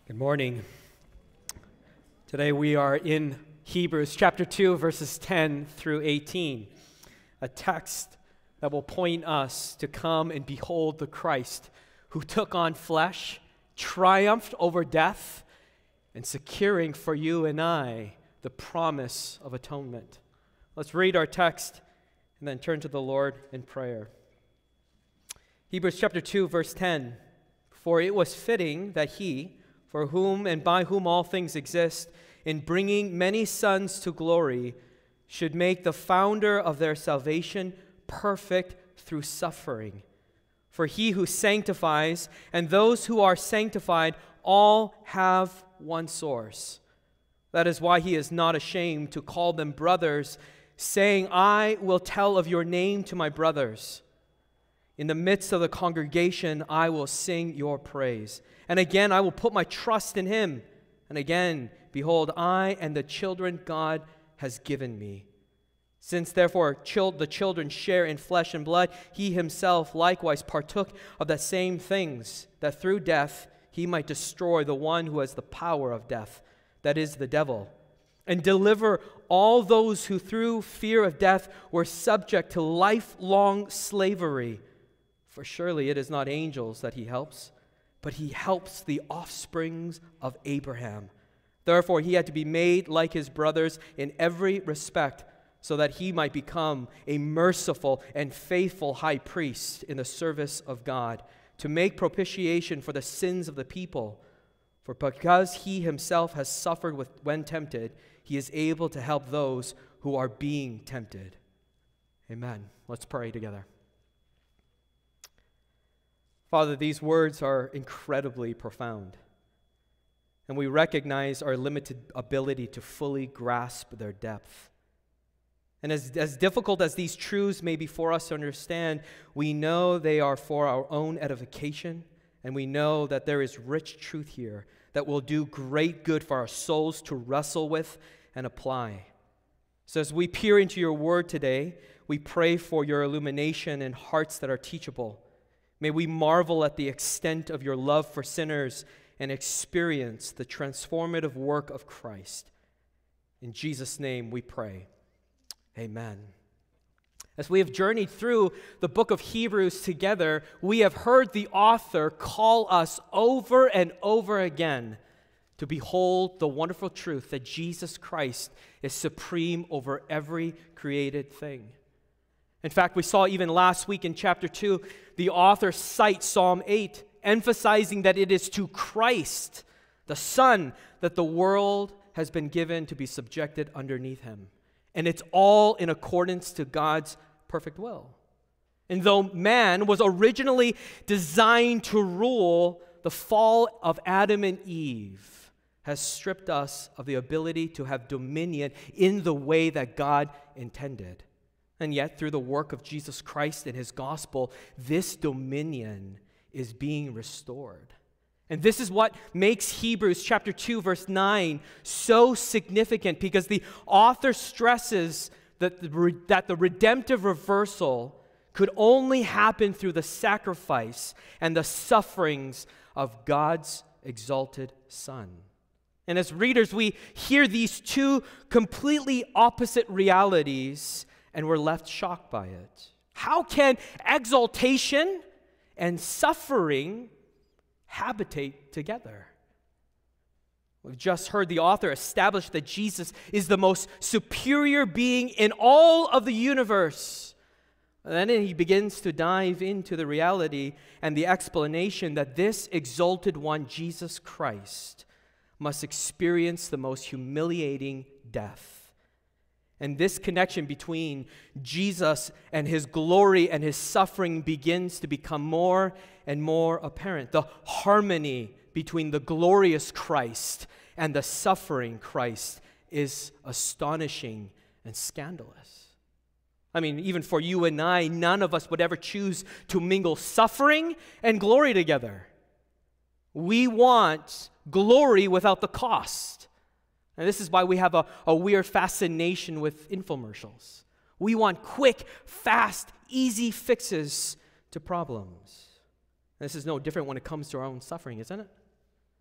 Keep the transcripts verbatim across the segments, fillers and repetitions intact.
Good morning. Today we are in Hebrews chapter two, verses ten through eighteen, a text that will point us to come and behold the Christ who took on flesh, triumphed over death, and securing for you and I the promise of atonement. Let's read our text and then turn to the Lord in prayer. Hebrews chapter two, verse ten, "For it was fitting that he, for whom and by whom all things exist, in bringing many sons to glory, should make the founder of their salvation perfect through suffering. For he who sanctifies and those who are sanctified all have one source. That is why he is not ashamed to call them brothers, saying, 'I will tell of your name to my brothers. In the midst of the congregation, I will sing your praise. And again, I will put my trust in him. And again, behold, I and the children God has given me. Since therefore chil- the children share in flesh and blood, he himself likewise partook of the same things, that through death he might destroy the one who has the power of death, that is, the devil, and deliver all those who through fear of death were subject to lifelong slavery. For surely it is not angels that he helps, but he helps the offsprings of Abraham. Therefore he had to be made like his brothers in every respect, so that he might become a merciful and faithful high priest in the service of God, to make propitiation for the sins of the people. For because he himself has suffered with, when tempted, he is able to help those who are being tempted." Amen. Let's pray together. Father, these words are incredibly profound, and we recognize our limited ability to fully grasp their depth. And as, as difficult as these truths may be for us to understand, we know they are for our own edification, and we know that there is rich truth here that will do great good for our souls to wrestle with and apply. So as we peer into your word today, we pray for your illumination and hearts that are teachable. May we marvel at the extent of your love for sinners and experience the transformative work of Christ. In Jesus' name we pray. Amen. As we have journeyed through the book of Hebrews together, we have heard the author call us over and over again to behold the wonderful truth that Jesus Christ is supreme over every created thing. In fact, we saw even last week in chapter two, the author cites Psalm eight, emphasizing that it is to Christ, the Son, that the world has been given to be subjected underneath him. And it's all in accordance to God's perfect will. And though man was originally designed to rule, the fall of Adam and Eve has stripped us of the ability to have dominion in the way that God intended. And yet, through the work of Jesus Christ and his gospel, this dominion is being restored. And this is what makes Hebrews chapter two, verse nine so significant, because the author stresses that the, that the redemptive reversal could only happen through the sacrifice and the sufferings of God's exalted Son. And as readers, we hear these two completely opposite realities, and we're left shocked by it. How can exaltation and suffering habitate together? We've just heard the author establish that Jesus is the most superior being in all of the universe. And then he begins to dive into the reality and the explanation that this exalted one, Jesus Christ, must experience the most humiliating death. And this connection between Jesus and his glory and his suffering begins to become more and more apparent. The harmony between the glorious Christ and the suffering Christ is astonishing and scandalous. I mean, even for you and I, none of us would ever choose to mingle suffering and glory together. We want glory without the cost. And this is why we have a, a weird fascination with infomercials. We want quick, fast, easy fixes to problems. This is no different when it comes to our own suffering, isn't it?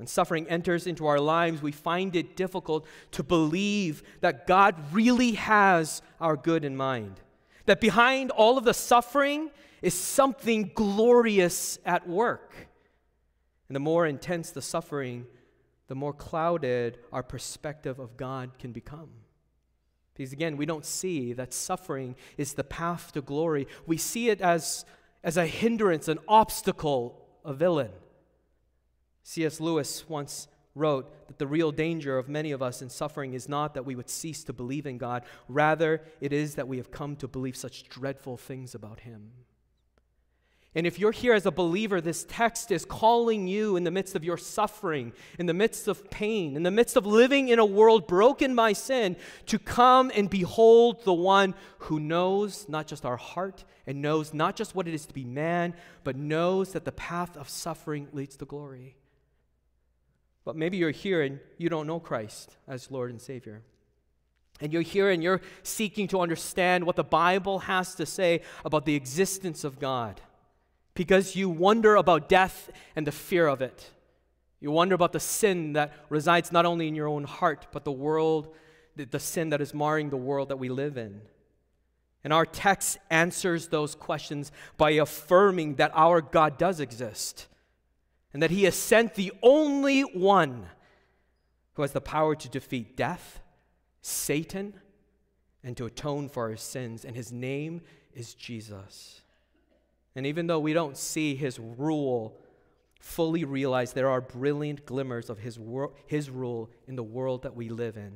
When suffering enters into our lives, we find it difficult to believe that God really has our good in mind. That behind all of the suffering is something glorious at work. And the more intense the suffering, the more clouded our perspective of God can become. Because again, we don't see that suffering is the path to glory. We see it as, as a hindrance, an obstacle, a villain. C S Lewis once wrote that the real danger of many of us in suffering is not that we would cease to believe in God. Rather, it is that we have come to believe such dreadful things about Him. And if you're here as a believer, this text is calling you in the midst of your suffering, in the midst of pain, in the midst of living in a world broken by sin, to come and behold the one who knows not just our heart and knows not just what it is to be man, but knows that the path of suffering leads to glory. But maybe you're here and you don't know Christ as Lord and Savior. And you're here and you're seeking to understand what the Bible has to say about the existence of God, because you wonder about death and the fear of it. You wonder about the sin that resides not only in your own heart, but the world, the, the sin that is marring the world that we live in. And our text answers those questions by affirming that our God does exist, and that He has sent the only one who has the power to defeat death, Satan, and to atone for our sins. And His name is Jesus. And even though we don't see His rule fully realized, there are brilliant glimmers of His, wor- His rule in the world that we live in.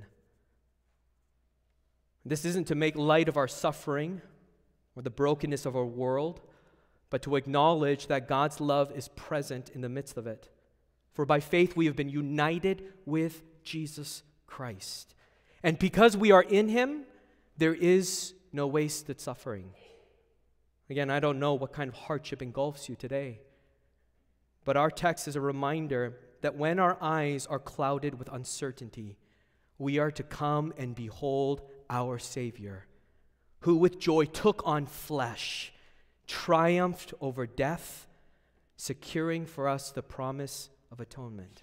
This isn't to make light of our suffering or the brokenness of our world, but to acknowledge that God's love is present in the midst of it. For by faith we have been united with Jesus Christ. And because we are in Him, there is no wasted suffering. Again, I don't know what kind of hardship engulfs you today, but our text is a reminder that when our eyes are clouded with uncertainty, we are to come and behold our Savior, who with joy took on flesh, triumphed over death, securing for us the promise of atonement.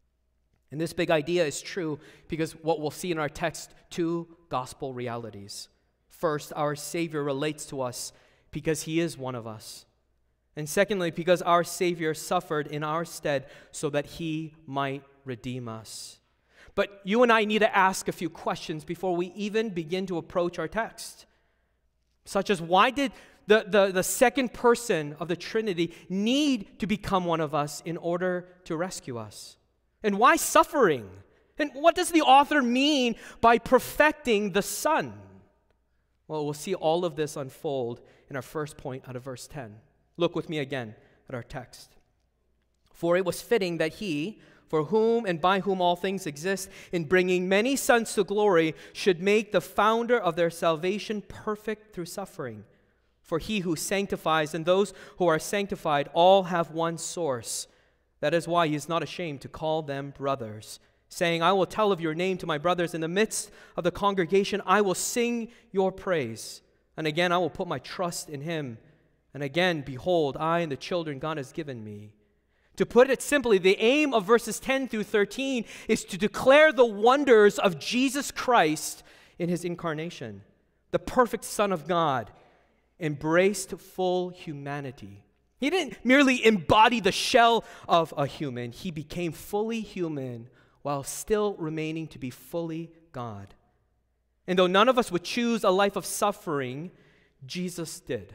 And this big idea is true because what we'll see in our text, two gospel realities. First, our Savior relates to us because He is one of us. And secondly, because our Savior suffered in our stead so that He might redeem us. But you and I need to ask a few questions before we even begin to approach our text. Such as, why did the, the, the second person of the Trinity need to become one of us in order to rescue us? And why suffering? And what does the author mean by perfecting the Son? Well, we'll see all of this unfold in our first point out of verse ten. Look with me again at our text. For it was fitting that He, for whom and by whom all things exist, in bringing many sons to glory, should make the founder of their salvation perfect through suffering. For He who sanctifies and those who are sanctified all have one source. That is why He is not ashamed to call them brothers, saying, I will tell of your name to my brothers. In the midst of the congregation, I will sing your praise. And again, I will put my trust in Him. And again, behold, I and the children God has given me. To put it simply, the aim of verses ten through thirteen is to declare the wonders of Jesus Christ in His incarnation. The perfect Son of God embraced full humanity. He didn't merely embody the shell of a human. He became fully human while still remaining to be fully God. And though none of us would choose a life of suffering, Jesus did.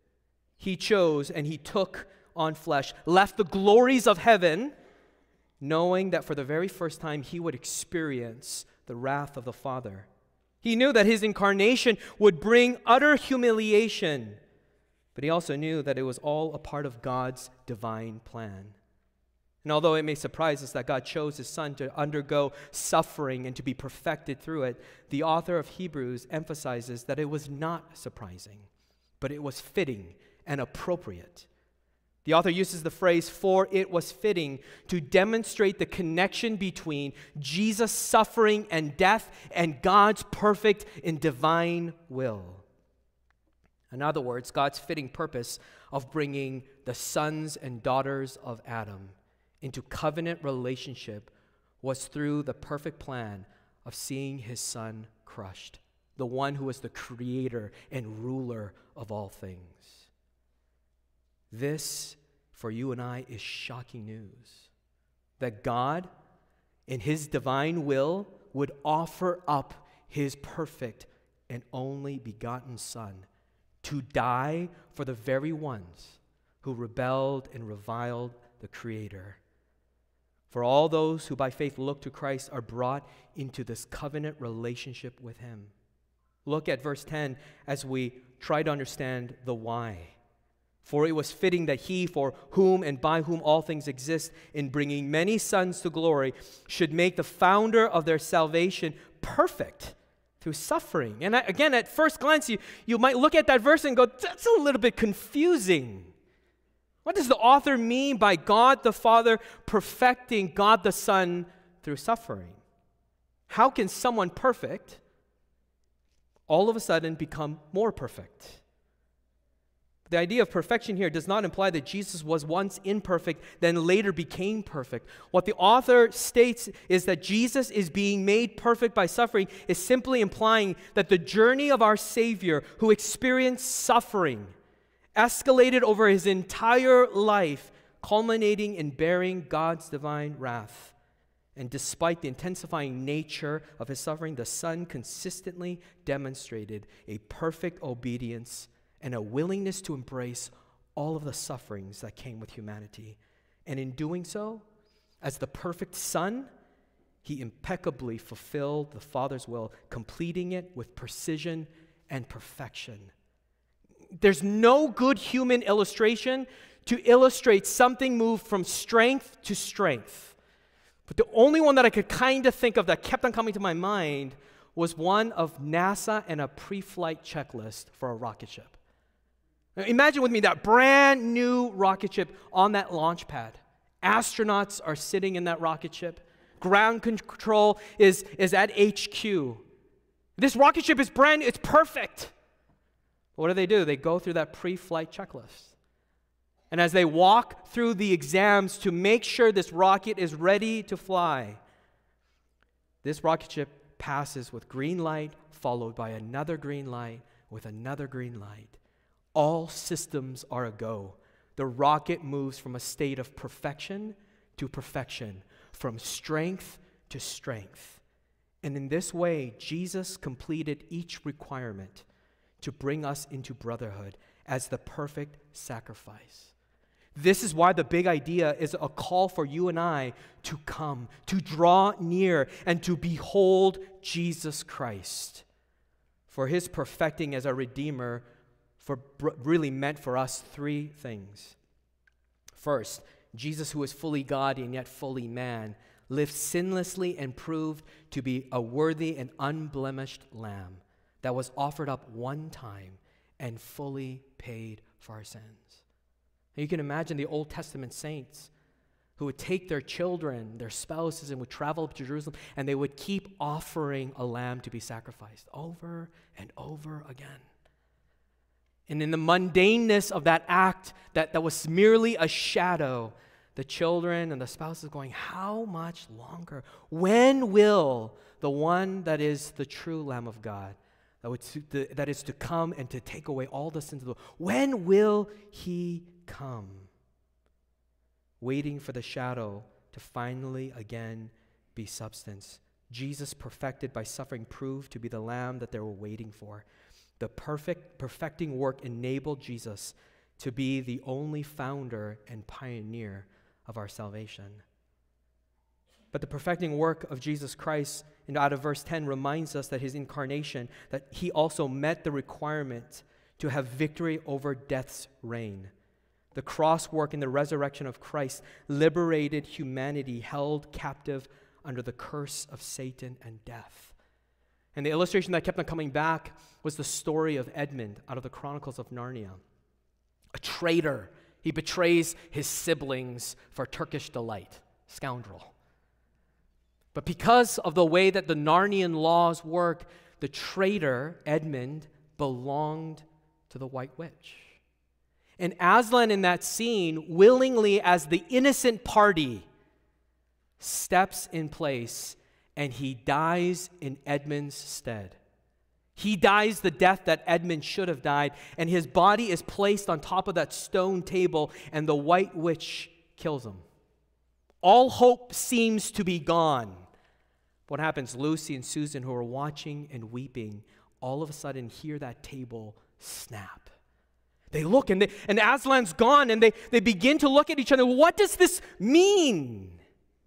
He chose and He took on flesh, left the glories of heaven, knowing that for the very first time He would experience the wrath of the Father. He knew that His incarnation would bring utter humiliation, but He also knew that it was all a part of God's divine plan. And although it may surprise us that God chose His Son to undergo suffering and to be perfected through it, the author of Hebrews emphasizes that it was not surprising, but it was fitting and appropriate. The author uses the phrase, for it was fitting, to demonstrate the connection between Jesus' suffering and death and God's perfect and divine will. In other words, God's fitting purpose of bringing the sons and daughters of Adam into covenant relationship was through the perfect plan of seeing his Son crushed, the one who was the creator and ruler of all things. This, for you and I, is shocking news. That God, in his divine will, would offer up his perfect and only begotten Son to die for the very ones who rebelled and reviled the Creator. For all those who by faith look to Christ are brought into this covenant relationship with him. Look at verse ten as we try to understand the why. For it was fitting that he, for whom and by whom all things exist, in bringing many sons to glory, should make the founder of their salvation perfect through suffering. And I, again, at first glance, you, you might look at that verse and go, that's a little bit confusing. What does the author mean by God the Father perfecting God the Son through suffering? How can someone perfect all of a sudden become more perfect? The idea of perfection here does not imply that Jesus was once imperfect, then later became perfect. What the author states is that Jesus is being made perfect by suffering is simply implying that the journey of our Savior, who experienced suffering, escalated over his entire life, culminating in bearing God's divine wrath. And despite the intensifying nature of his suffering, the Son consistently demonstrated a perfect obedience and a willingness to embrace all of the sufferings that came with humanity. And in doing so, as the perfect Son, he impeccably fulfilled the Father's will, completing it with precision and perfection. There's no good human illustration to illustrate something moved from strength to strength. But the only one that I could kind of think of that kept on coming to my mind was one of NASA and a pre-flight checklist for a rocket ship. Now, imagine with me that brand new rocket ship on that launch pad. Astronauts are sitting in that rocket ship. Ground control is, is at H Q. This rocket ship is brand new, it's perfect. What do they do? They go through that pre-flight checklist. And as they walk through the exams to make sure this rocket is ready to fly, this rocket ship passes with green light, followed by another green light, with another green light. All systems are a-go. The rocket moves from a state of perfection to perfection, from strength to strength. And in this way, Jesus completed each requirement to bring us into brotherhood as the perfect sacrifice. This is why the big idea is a call for you and I to come, to draw near, and to behold Jesus Christ. For his perfecting as our Redeemer for really meant for us three things. First, Jesus, who is fully God and yet fully man, lived sinlessly and proved to be a worthy and unblemished lamb that was offered up one time and fully paid for our sins. And you can imagine the Old Testament saints who would take their children, their spouses, and would travel up to Jerusalem, and they would keep offering a lamb to be sacrificed over and over again. And in the mundaneness of that act that, that was merely a shadow, the children and the spouses going, how much longer? When will the one that is the true Lamb of God, that, would, that is to come and to take away all the sins of the world, when will he come? Waiting for the shadow to finally again be substance. Jesus, perfected by suffering, proved to be the Lamb that they were waiting for. The perfect, perfecting work enabled Jesus to be the only founder and pioneer of our salvation. But the perfecting work of Jesus Christ, and out of verse ten, reminds us that his incarnation, that he also met the requirement to have victory over death's reign. The cross work and the resurrection of Christ liberated humanity held captive under the curse of Satan and death. And the illustration that kept on coming back was the story of Edmund out of the Chronicles of Narnia. A traitor. He betrays his siblings for Turkish delight. Scoundrel. But because of the way that the Narnian laws work, the traitor, Edmund, belonged to the White Witch. And Aslan in that scene, willingly as the innocent party, steps in place, and he dies in Edmund's stead. He dies the death that Edmund should have died, and his body is placed on top of that stone table, and the white witch kills him. All hope seems to be gone. What happens? Lucy and Susan, who are watching and weeping, all of a sudden hear that table snap. They look, and, they, and Aslan's gone, and they, they begin to look at each other. What does this mean?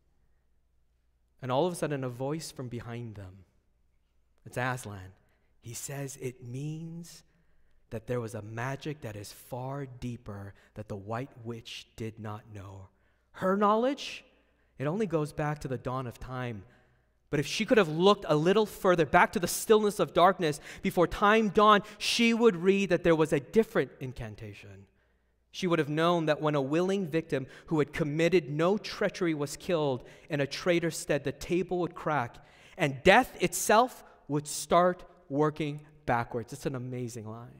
And all of a sudden, a voice from behind them, it's Aslan. He says it means that there was a magic that is far deeper that the white witch did not know. Her knowledge, it only goes back to the dawn of time. But if she could have looked a little further, back to the stillness of darkness before time dawned, she would read that there was a different incantation. She would have known that when a willing victim who had committed no treachery was killed in a traitor's stead, the table would crack and death itself would start working backwards. It's an amazing line.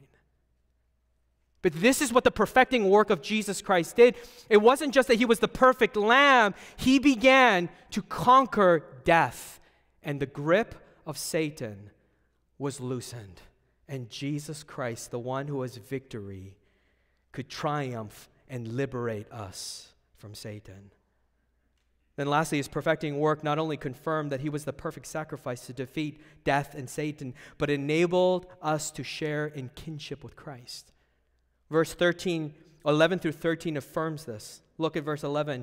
But this is what the perfecting work of Jesus Christ did. It wasn't just that he was the perfect lamb. He began to conquer death. And the grip of Satan was loosened. And Jesus Christ, the one who has victory, could triumph and liberate us from Satan. Then lastly, his perfecting work not only confirmed that he was the perfect sacrifice to defeat death and Satan, but enabled us to share in kinship with Christ. Verse thirteen, eleven through thirteen affirms this. Look at verse eleven.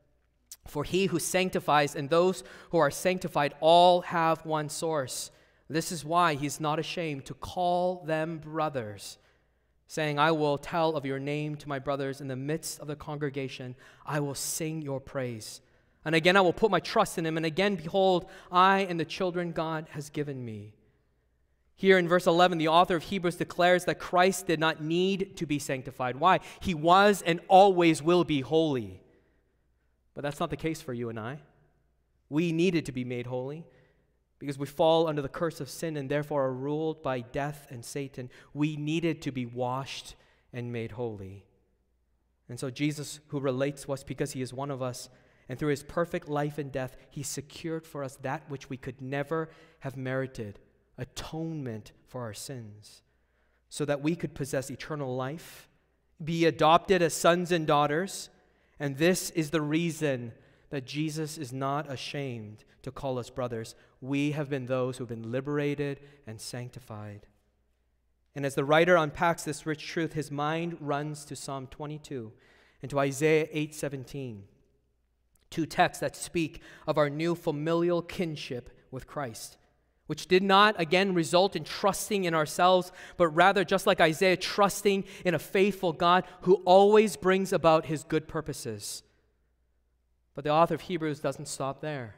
For he who sanctifies and those who are sanctified all have one source. This is why he's not ashamed to call them brothers, saying, I will tell of your name to my brothers in the midst of the congregation. I will sing your praise. And again, I will put my trust in him. And again, behold, I and the children God has given me. Here in verse eleven, the author of Hebrews declares that Christ did not need to be sanctified. Why? He was and always will be holy. But that's not the case for you and I. We needed to be made holy because we fall under the curse of sin and therefore are ruled by death and Satan. We needed to be washed and made holy. And so Jesus, who relates to us because he is one of us, and through his perfect life and death, he secured for us that which we could never have merited, atonement for our sins, so that we could possess eternal life, be adopted as sons and daughters. And this is the reason that Jesus is not ashamed to call us brothers. We have been those who have been liberated and sanctified. And as the writer unpacks this rich truth, his mind runs to Psalm twenty-two and to Isaiah eight seventeen, two texts that speak of our new familial kinship with Christ, which did not, again, result in trusting in ourselves, but rather, just like Isaiah, trusting in a faithful God who always brings about his good purposes. But the author of Hebrews doesn't stop there.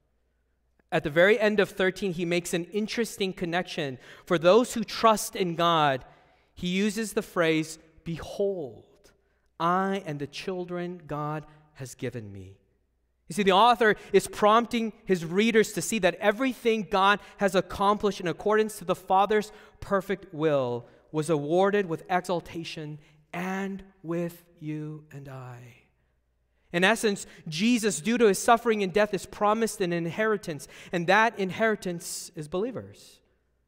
At the very end of thirteen, he makes an interesting connection. For those who trust in God, he uses the phrase, behold, I and the children God has given me. You see, the author is prompting his readers to see that everything God has accomplished in accordance to the Father's perfect will was awarded with exaltation and with you and I. In essence, Jesus, due to his suffering and death, is promised an inheritance, and that inheritance is believers.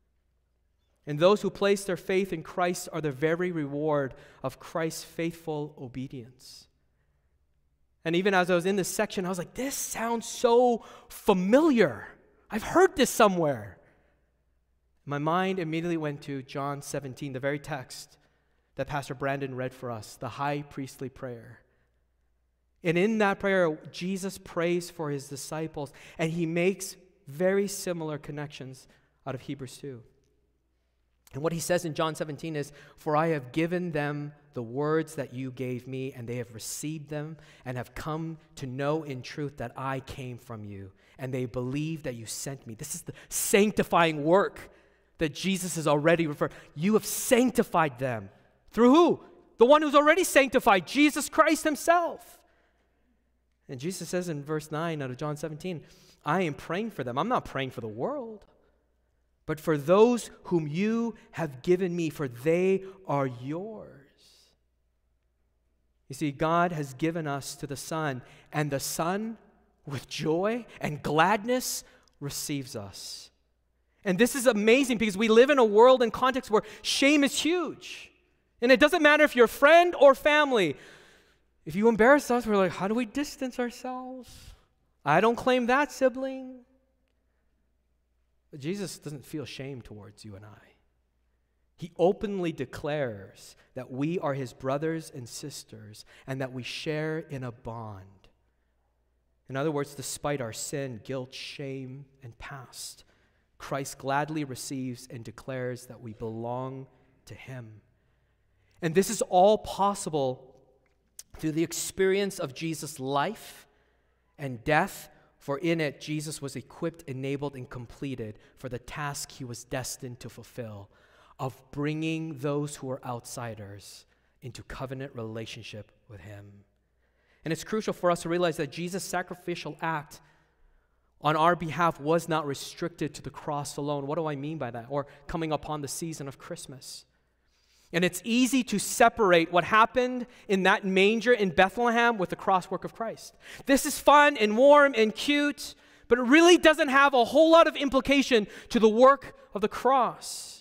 And those who place their faith in Christ are the very reward of Christ's faithful obedience. And even as I was in this section, I was like, this sounds so familiar. I've heard this somewhere. My mind immediately went to John seventeen, the very text that Pastor Brandon read for us, the high priestly prayer. And in that prayer, Jesus prays for his disciples, and he makes very similar connections out of Hebrews two. And what he says in John seventeen is, for I have given them the words that you gave me, and they have received them and have come to know in truth that I came from you, and they believe that you sent me. This is the sanctifying work that Jesus has already referred. You have sanctified them. Through who? The one who's already sanctified, Jesus Christ himself. And Jesus says in verse nine out of John seventeen, I am praying for them. I'm not praying for the world, but for those whom you have given me, for they are yours. You see, God has given us to the Son, and the Son with joy and gladness receives us. And this is amazing because we live in a world and context where shame is huge. And it doesn't matter if you're a friend or family. If you embarrass us, we're like, how do we distance ourselves? I don't claim that, sibling. But Jesus doesn't feel shame towards you and I. He openly declares that we are his brothers and sisters and that we share in a bond. In other words, despite our sin, guilt, shame, and past, Christ gladly receives and declares that we belong to him. And this is all possible through the experience of Jesus' life and death, for in it Jesus was equipped, enabled, and completed for the task he was destined to fulfill of bringing those who are outsiders into covenant relationship with him. And it's crucial for us to realize that Jesus' sacrificial act on our behalf was not restricted to the cross alone. What do I mean by that? Or coming upon the season of Christmas. And it's easy to separate what happened in that manger in Bethlehem with the cross work of Christ. This is fun and warm and cute, but it really doesn't have a whole lot of implication to the work of the cross.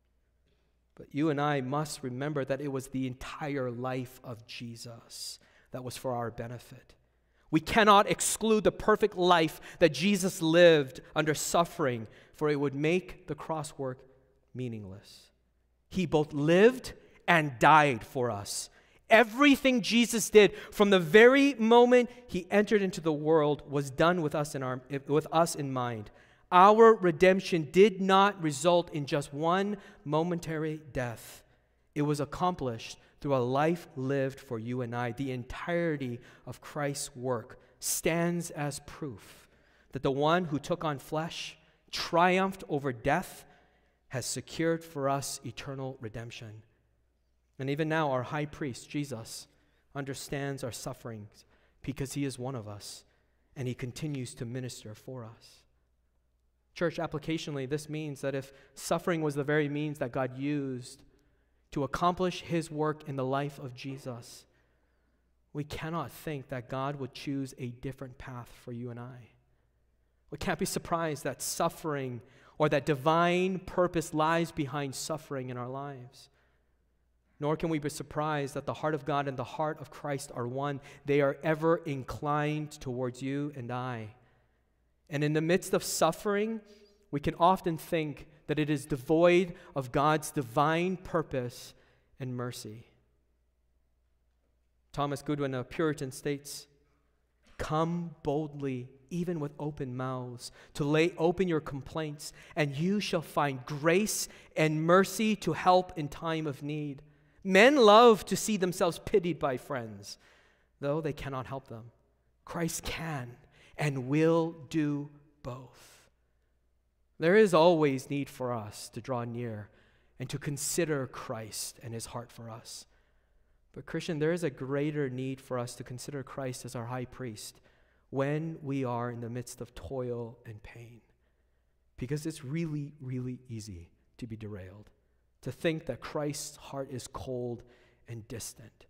But you and I must remember that it was the entire life of Jesus that was for our benefit. We cannot exclude the perfect life that Jesus lived under suffering, for it would make the cross work meaningless. He both lived and died for us. Everything Jesus did from the very moment he entered into the world was done with us in our, with us in mind. Our redemption did not result in just one momentary death. It was accomplished through a life lived for you and I. The entirety of Christ's work stands as proof that the one who took on flesh, triumphed over death, has secured for us eternal redemption. And even now, our high priest, Jesus, understands our sufferings because he is one of us, and he continues to minister for us. Church, applicationally, this means that if suffering was the very means that God used to accomplish his work in the life of Jesus, we cannot think that God would choose a different path for you and I. We can't be surprised that suffering or that divine purpose lies behind suffering in our lives. Nor can we be surprised that the heart of God and the heart of Christ are one. They are ever inclined towards you and I. And in the midst of suffering, we can often think that it is devoid of God's divine purpose and mercy. Thomas Goodwin, a Puritan, states, "Come boldly, even with open mouths, to lay open your complaints, and you shall find grace and mercy to help in time of need. Men love to see themselves pitied by friends, though they cannot help them. Christ can and will do both." There is always need for us to draw near and to consider Christ and his heart for us. But Christian, there is a greater need for us to consider Christ as our high priest when we are in the midst of toil and pain. Because it's really, really easy to be derailed, to think that Christ's heart is cold and distant.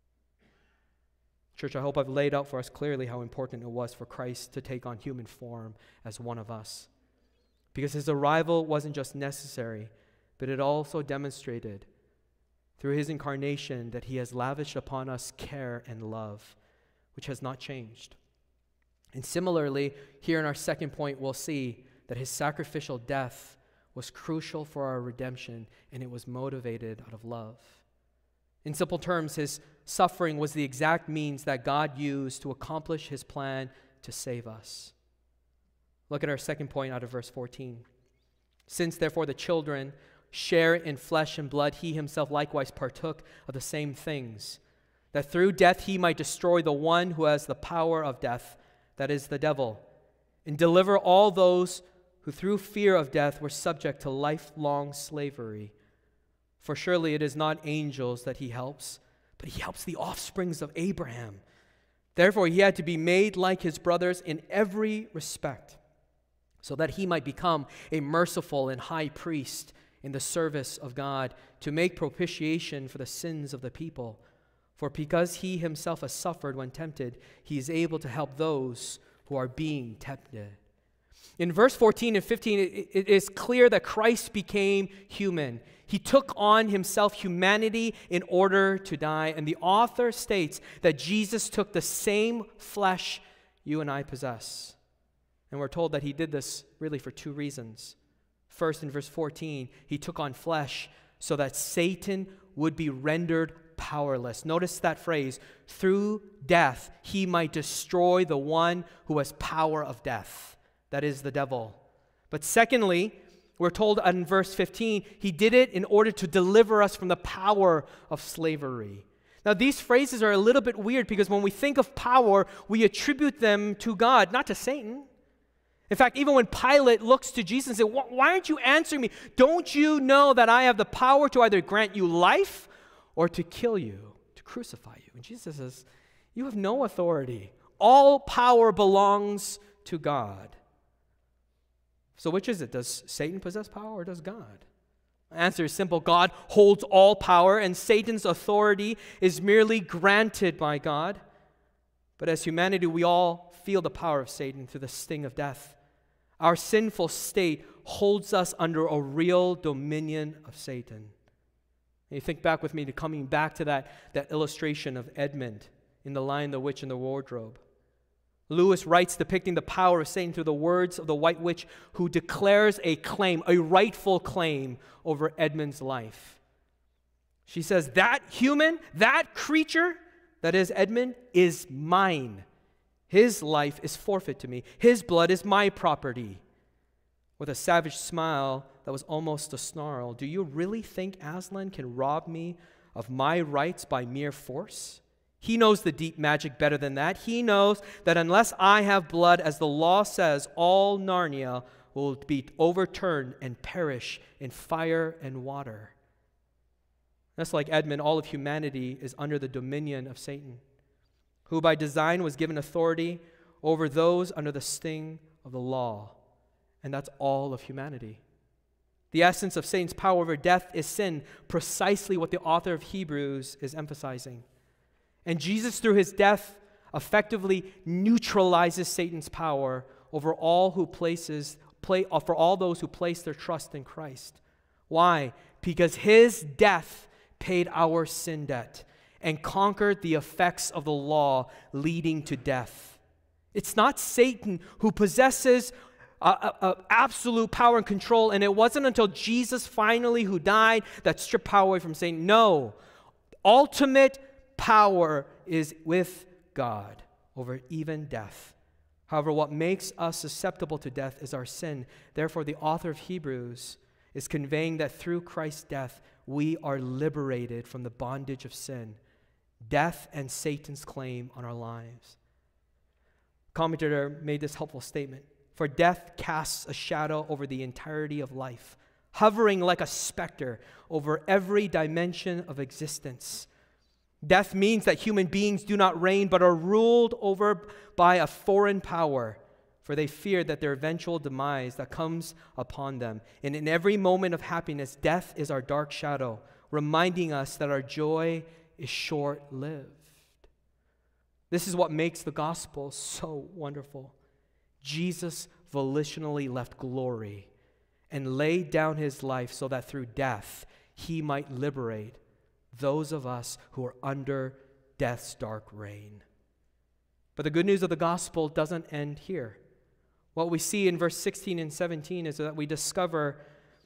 Church, I hope I've laid out for us clearly how important it was for Christ to take on human form as one of us. Because his arrival wasn't just necessary, but it also demonstrated through his incarnation that he has lavished upon us care and love, which has not changed. And similarly, here in our second point, we'll see that his sacrificial death was crucial for our redemption, and it was motivated out of love. In simple terms, his suffering was the exact means that God used to accomplish his plan to save us. Look at our second point out of verse fourteen. "Since therefore the children share in flesh and blood, he himself likewise partook of the same things, that through death he might destroy the one who has the power of death, that is the devil, and deliver all those who through fear of death were subject to lifelong slavery. For surely it is not angels that he helps, but he helps the offsprings of Abraham. Therefore he had to be made like his brothers in every respect, so that he might become a merciful and high priest in the service of God, to make propitiation for the sins of the people. For because he himself has suffered when tempted, he is able to help those who are being tempted. In verse fourteen and fifteen, it, it is clear that Christ became human. He took on himself humanity in order to die. And the author states that Jesus took the same flesh you and I possess. And we're told that he did this really for two reasons. First, in verse fourteen, he took on flesh so that Satan would be rendered powerless. Notice that phrase, through death, he might destroy the one who has power of death. That is the devil. But secondly, we're told in verse fifteen, he did it in order to deliver us from the power of slavery. Now, these phrases are a little bit weird because when we think of power, we attribute them to God, not to Satan. In fact, even when Pilate looks to Jesus and says, why aren't you answering me? Don't you know that I have the power to either grant you life or to kill you, to crucify you? And Jesus says, you have no authority. All power belongs to God. So which is it? Does Satan possess power or does God? The answer is simple. God holds all power and Satan's authority is merely granted by God. But as humanity, we all feel the power of Satan through the sting of death. Our sinful state holds us under a real dominion of Satan. And you think back with me to coming back to that, that illustration of Edmund in The Lion, the Witch, and the Wardrobe. Lewis writes depicting the power of Satan through the words of the White Witch who declares a claim, a rightful claim over Edmund's life. She says, that human, that creature, that is Edmund, is mine. His life is forfeit to me. His blood is my property. With a savage smile that was almost a snarl, do you really think Aslan can rob me of my rights by mere force? He knows the deep magic better than that. He knows that unless I have blood, as the law says, all Narnia will be overturned and perish in fire and water. That's like Edmund, all of humanity is under the dominion of Satan, who by design was given authority over those under the sting of the law. And that's all of humanity. The essence of Satan's power over death is sin, precisely what the author of Hebrews is emphasizing. And Jesus, through his death, effectively neutralizes Satan's power over all who places, play, for all those who place their trust in Christ. Why? Because his death paid our sin debt and conquered the effects of the law leading to death. It's not Satan who possesses uh, uh, uh, absolute power and control, and it wasn't until Jesus finally who died that stripped power away from Satan. No, ultimate power is with God over even death. However, what makes us susceptible to death is our sin. Therefore, the author of Hebrews is conveying that through Christ's death, we are liberated from the bondage of sin, death, and Satan's claim on our lives. A commentator made this helpful statement. For death casts a shadow over the entirety of life, hovering like a specter over every dimension of existence. Death means that human beings do not reign, but are ruled over by a foreign power, for they fear that their eventual demise that comes upon them. And in every moment of happiness, death is our dark shadow, reminding us that our joy is short-lived. This is what makes the gospel so wonderful. Jesus volitionally left glory and laid down his life so that through death he might liberate those of us who are under death's dark reign. But the good news of the gospel doesn't end here. What we see in verse sixteen and seventeen is that we discover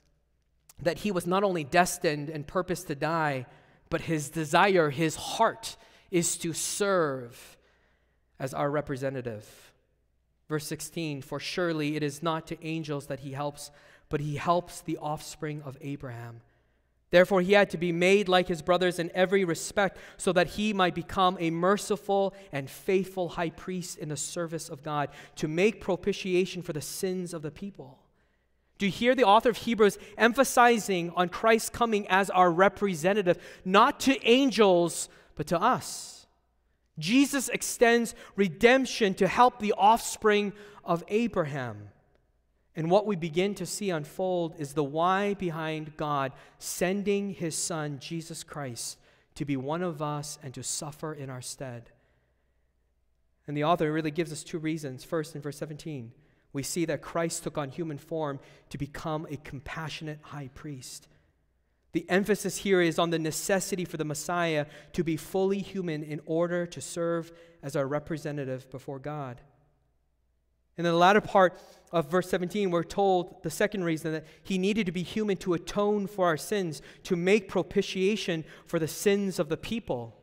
that he was not only destined and purposed to die, but his desire, his heart, is to serve as our representative. Verse sixteen, for surely it is not to angels that he helps, but he helps the offspring of Abraham. Therefore, he had to be made like his brothers in every respect so that he might become a merciful and faithful high priest in the service of God to make propitiation for the sins of the people. Do you hear the author of Hebrews emphasizing on Christ's coming as our representative, not to angels, but to us? Jesus extends redemption to help the offspring of Abraham. And what we begin to see unfold is the why behind God sending his Son, Jesus Christ, to be one of us and to suffer in our stead. And the author really gives us two reasons. First, in verse seventeen, we see that Christ took on human form to become a compassionate high priest. The emphasis here is on the necessity for the Messiah to be fully human in order to serve as our representative before God. In the latter part of verse seventeen, we're told the second reason, that he needed to be human to atone for our sins, to make propitiation for the sins of the people.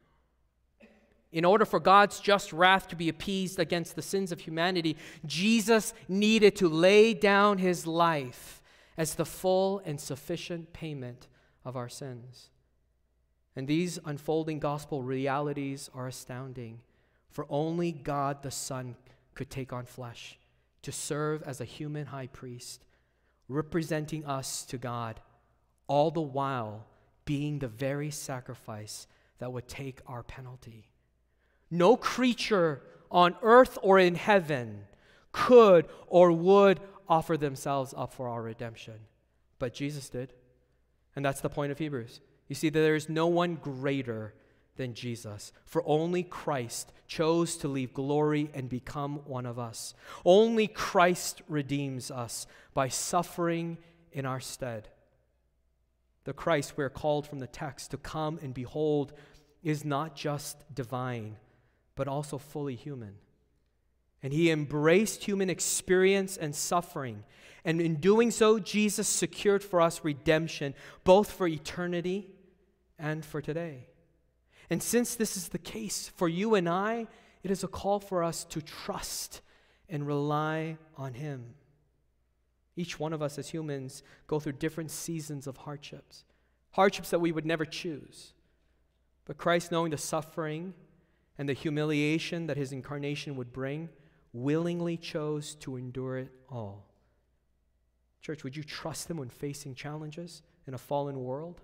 In order for God's just wrath to be appeased against the sins of humanity, Jesus needed to lay down his life as the full and sufficient payment of our sins. And these unfolding gospel realities are astounding, for only God the Son could take on flesh to serve as a human high priest, representing us to God, all the while being the very sacrifice that would take our penalty. No creature on earth or in heaven could or would offer themselves up for our redemption. But Jesus did. And that's the point of Hebrews. You see that there is no one greater than Jesus. For only Christ chose to leave glory and become one of us. Only Christ redeems us by suffering in our stead. The Christ we are called from the text to come and behold is not just divine, but also fully human. And he embraced human experience and suffering. And in doing so, Jesus secured for us redemption, both for eternity and for today. And since this is the case for you and I, it is a call for us to trust and rely on him. Each one of us as humans go through different seasons of hardships, hardships that we would never choose. But Christ, knowing the suffering and the humiliation that his incarnation would bring, willingly chose to endure it all. Church, would you trust him when facing challenges in a fallen world?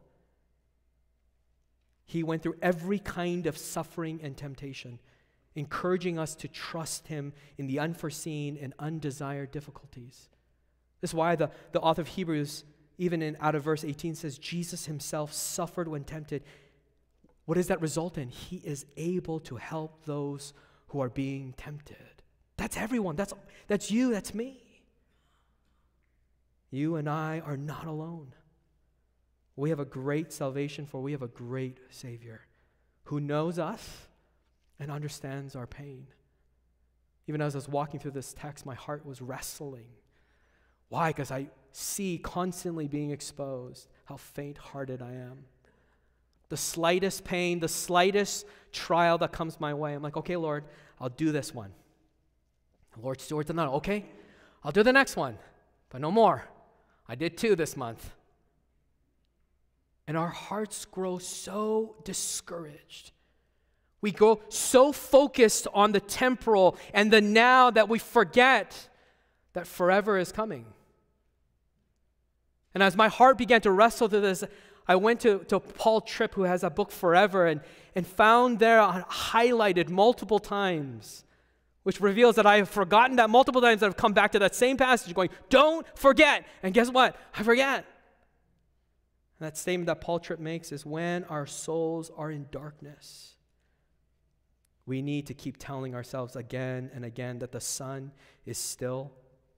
He went through every kind of suffering and temptation, encouraging us to trust him in the unforeseen and undesired difficulties. This is why the, the author of Hebrews, even in out of verse eighteen, says, Jesus himself suffered when tempted. What does that result in? He is able to help those who are being tempted. That's everyone. That's, that's you. That's me. You and I are not alone. We have a great salvation, for we have a great Savior who knows us and understands our pain. Even as I was walking through this text, my heart was wrestling. Why? Because I see constantly being exposed how faint-hearted I am. The slightest pain, the slightest trial that comes my way, I'm like, okay, Lord, I'll do this one. Lord Stewart's another. Okay, I'll do the next one, but no more. I did two this month. And our hearts grow so discouraged. We go so focused on the temporal and the now that we forget that forever is coming. And as my heart began to wrestle through this, I went to, to Paul Tripp, who has a book, Forever, and, and found there highlighted multiple times, which reveals that I have forgotten that multiple times, that I've come back to that same passage going, don't forget. And guess what? I forget. And that statement that Paul Tripp makes is, when our souls are in darkness, we need to keep telling ourselves again and again that the sun is still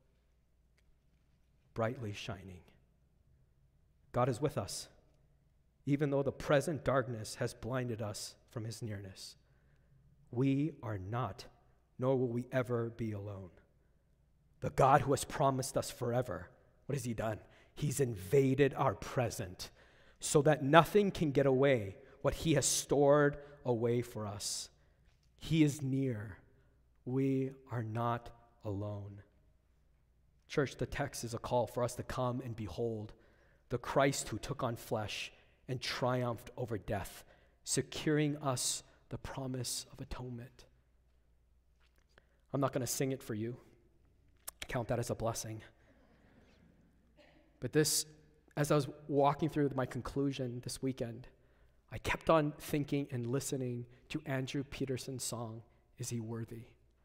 brightly shining. God is with us, even though the present darkness has blinded us from his nearness. We are not, nor will we ever be alone. The God who has promised us forever, what has he done? He's invaded our present so that nothing can get away what he has stored away for us. He is near. We are not alone. Church, the text is a call for us to come and behold the Christ who took on flesh and triumphed over death, securing us the promise of atonement. I'm not going to sing it for you. Count that as a blessing. But this, as I was walking through my conclusion this weekend, I kept on thinking and listening to Andrew Peterson's song, Is He Worthy?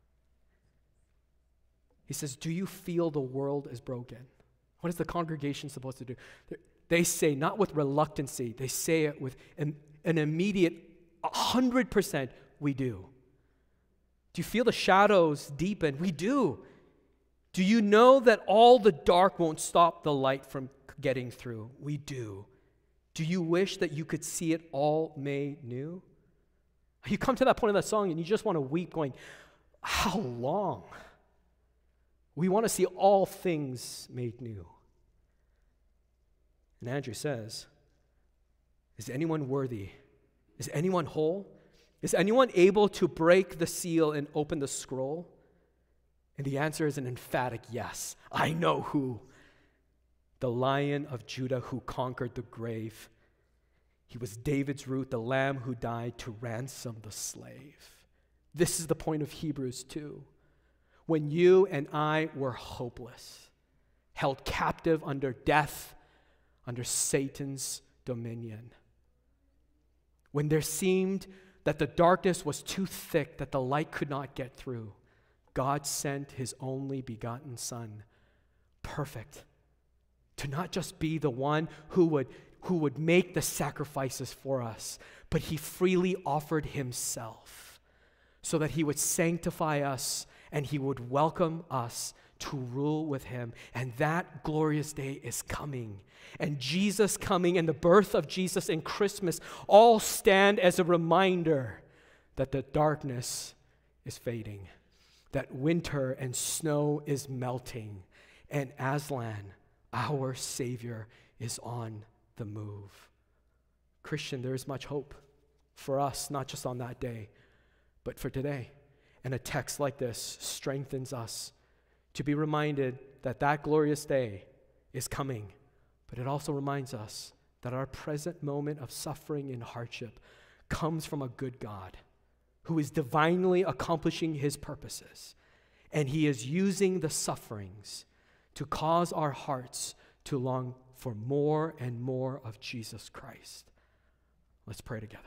He says, do you feel the world is broken? What is the congregation supposed to do? They say, not with reluctancy, they say it with an, an immediate one hundred percent, we do. Do you feel the shadows deepen? We do. Do you know that all the dark won't stop the light from getting through? We do. Do you wish that you could see it all made new? You come to that point of that song and you just want to weep, going, how long? We want to see all things made new. And Andrew says, is anyone worthy? Is anyone whole? Is anyone able to break the seal and open the scroll? And the answer is an emphatic yes. I know who. The Lion of Judah who conquered the grave. He was David's root, the Lamb who died to ransom the slave. This is the point of Hebrews two. When you and I were hopeless, held captive under death, under Satan's dominion. When there seemed that the darkness was too thick, that the light could not get through, God sent his only begotten Son, perfect, to not just be the one who would, who would make the sacrifices for us, but he freely offered himself so that he would sanctify us and he would welcome us to rule with him. And that glorious day is coming. And Jesus coming and the birth of Jesus and Christmas all stand as a reminder that the darkness is fading, that winter and snow is melting, and Aslan, our Savior, is on the move. Christian, there is much hope for us, not just on that day, but for today. And a text like this strengthens us to be reminded that that glorious day is coming. But it also reminds us that our present moment of suffering and hardship comes from a good God who is divinely accomplishing his purposes. And he is using the sufferings to cause our hearts to long for more and more of Jesus Christ. Let's pray together.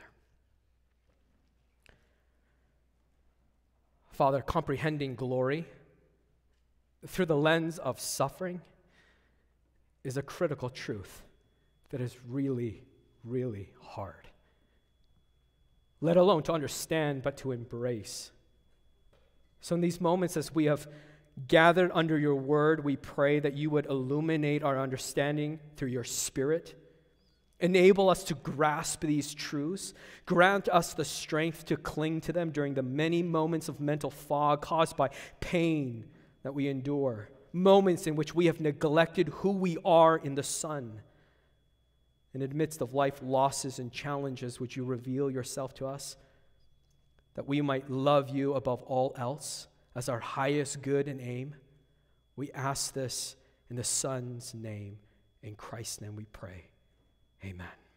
Father, comprehending glory through the lens of suffering is a critical truth that is really, really hard. Let alone to understand, but to embrace. So in these moments as we have gathered under your word, we pray that you would illuminate our understanding through your Spirit. Enable us to grasp these truths. Grant us the strength to cling to them during the many moments of mental fog caused by pain that we endure. Moments in which we have neglected who we are in the Son. In the midst of life losses and challenges, would you reveal yourself to us? That we might love you above all else as our highest good and aim. We ask this in the Son's name. In Christ's name we pray. Amen.